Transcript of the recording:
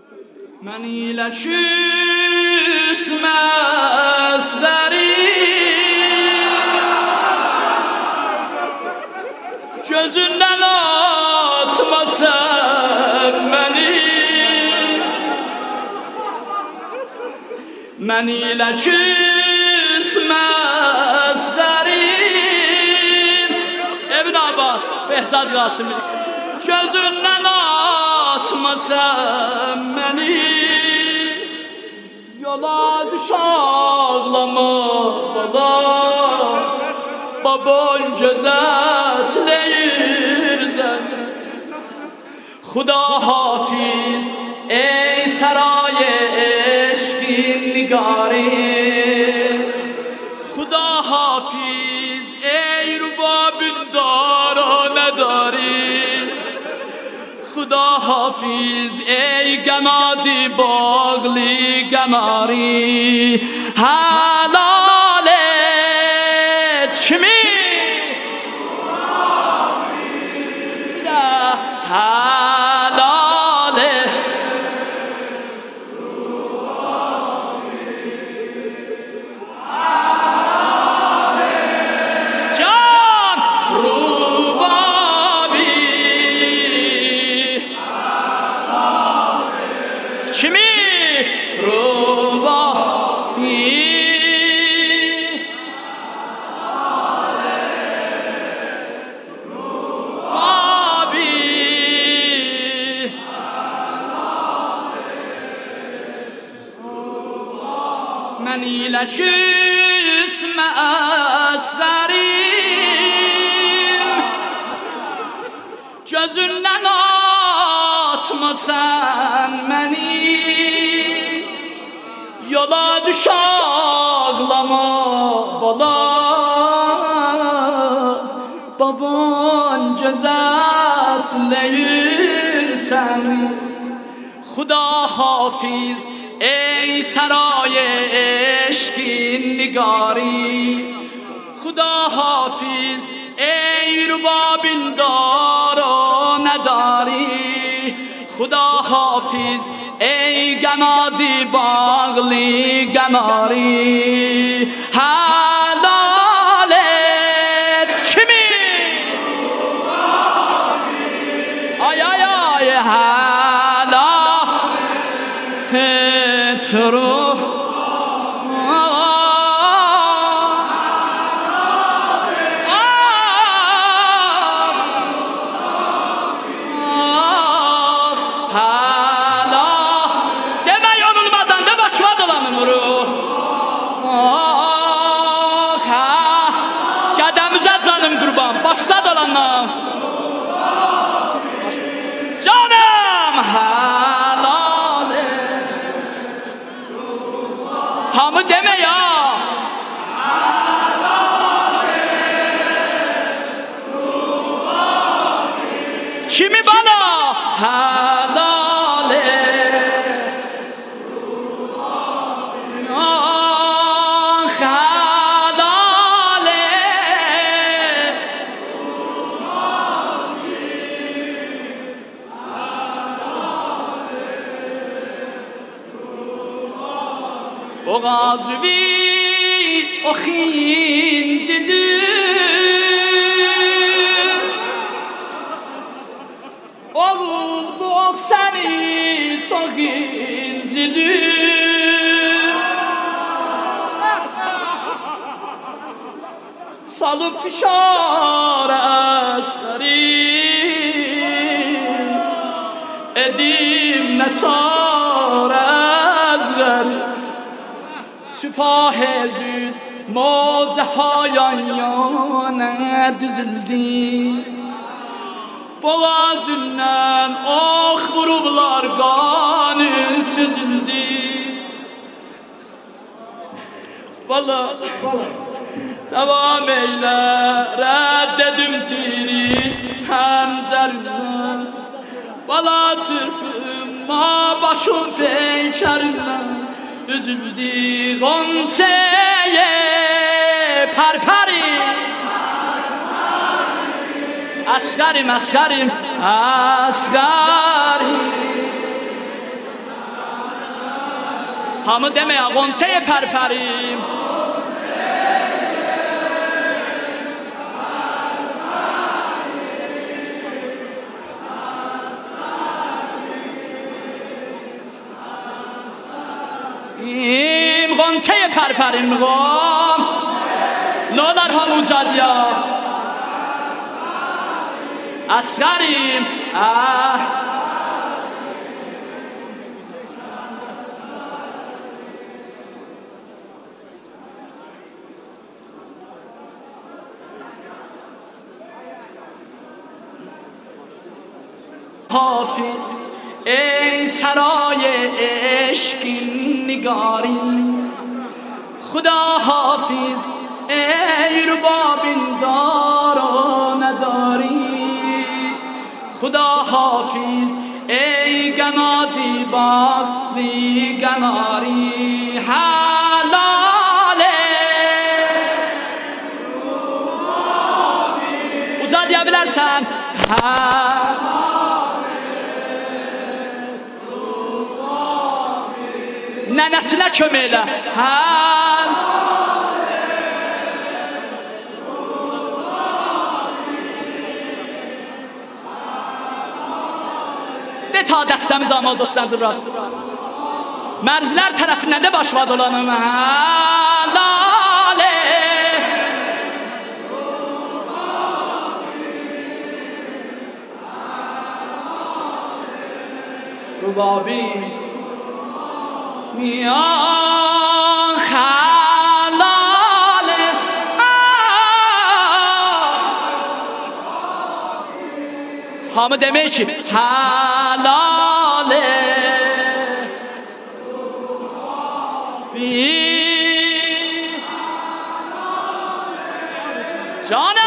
من ile küsmez verim, gözünden atma sen beni. Men ile küsmez verim. Ebn Abad, Behzad Qasimi. Gözünden atma sen beni. Yola düş ağlama baba, baban gözetleyir seni. Xuda hafiz ey saray eşkin nigari, Xuda hafiz ey rubabün daranedari, Xuda hafiz ey genadi bağlı genari. Helal et kimi? Helal et. Can rubabi. Kimi? Rubabi. Men ile küsmez verim, gözünden atma sen beni. Yola düş ağlama bala, baban gözetleyir seni. Xuda hafiz ey saray eşkin nigari, Xuda hafiz ey rubabin daranedari, Xuda hafiz ey genadi bağlı genari. Helal et kimi? Ay ay ay helal et ruh. Başsa dolanlar canım helal et. Hamı deme ya. Kimi bana helal et. O gazvi o khincidir, o bulduk seni çok incidir. Salıp fişar esgari, edim ne çare ezgari. Süpah-ı zül mucefayan yana dizildi, boğazından ok vurublar kanı süzüldü. Valla devam eyle reddedim tiri hemcerimden, valla çırpınma başım peykerimden. Üzüldü Gonça'ya perperi, asgarim asgarim asgarim. همه دمه غنچه پرپریم غنچه پرپریم غم نادر همو جدیا اسکریم حافظ ای سرای عشقی نگاری خدا حافظ ای رباب دار و نداری خدا حافظ ای گنادی باقی گناری حلاله uzad yapılarsan nənəsinə kömək elə de ta dəstəmiz ama dostlardır mərzilər tərəfindən də başladı olanım həlalə rubabi میان خلاله همه دمه چی حلاله بی جانه